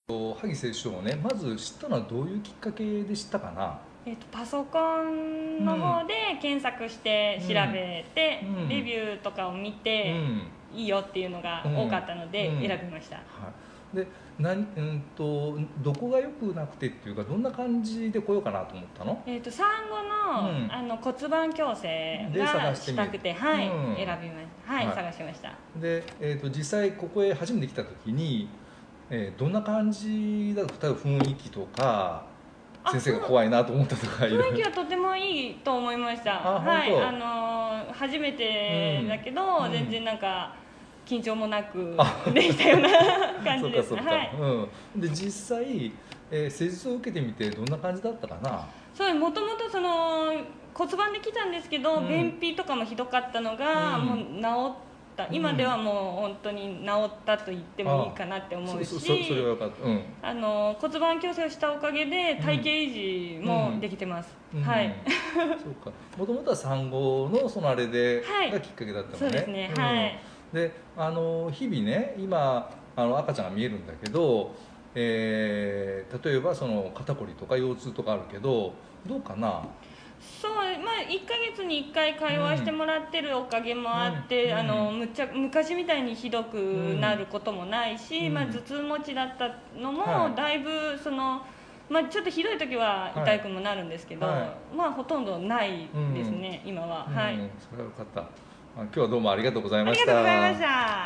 萩聖書をね、まず知ったのはどういうきっかけで知ったかな。 パソコンの方で検索して調べて、レビューとかを見て、いいよっていうのが多かったので選びました。 はい、でどこが良くなくてっていうか、どんな感じで来ようかなと思ったの？ 産後の、骨盤矯正がしたくて、はい、選びました。はい、探しました。 で、実際ここへ初めて来た時に、どんな感じだと、雰囲気とか先生が怖いなと思ったとか、 雰囲気はとてもいいと思いました。はい、初めてだけど、全然なんか緊張もなくできたような感じですね。 で実際、施術を受けてみてどんな感じだったかな。 そう、もともとその骨盤で来たんですけど、便秘とかもひどかったのが、もう治った。今ではもう本当に治ったと言ってもいいかなって思うし、 それはよかった。 骨盤矯正をしたおかげで体型維持もできてます。はい。 そうか。もともとは産後のそのあれでがきっかけだったのね。 そうですね。はい。 で、日々ね、今赤ちゃんが見えるんだけど、例えばその肩こりとか腰痛とかあるけど、どうかな。 そう、まあ1ヶ月に1回会話してもらってるおかげもあって、昔みたいにひどくなることもないし、頭痛持ちだったのもだいぶその、ちょっとひどい時は痛くもなるんですけど、ほとんどないですね、今は。はい。 それはよかった。今日はどうもありがとうございました。 ありがとうございました。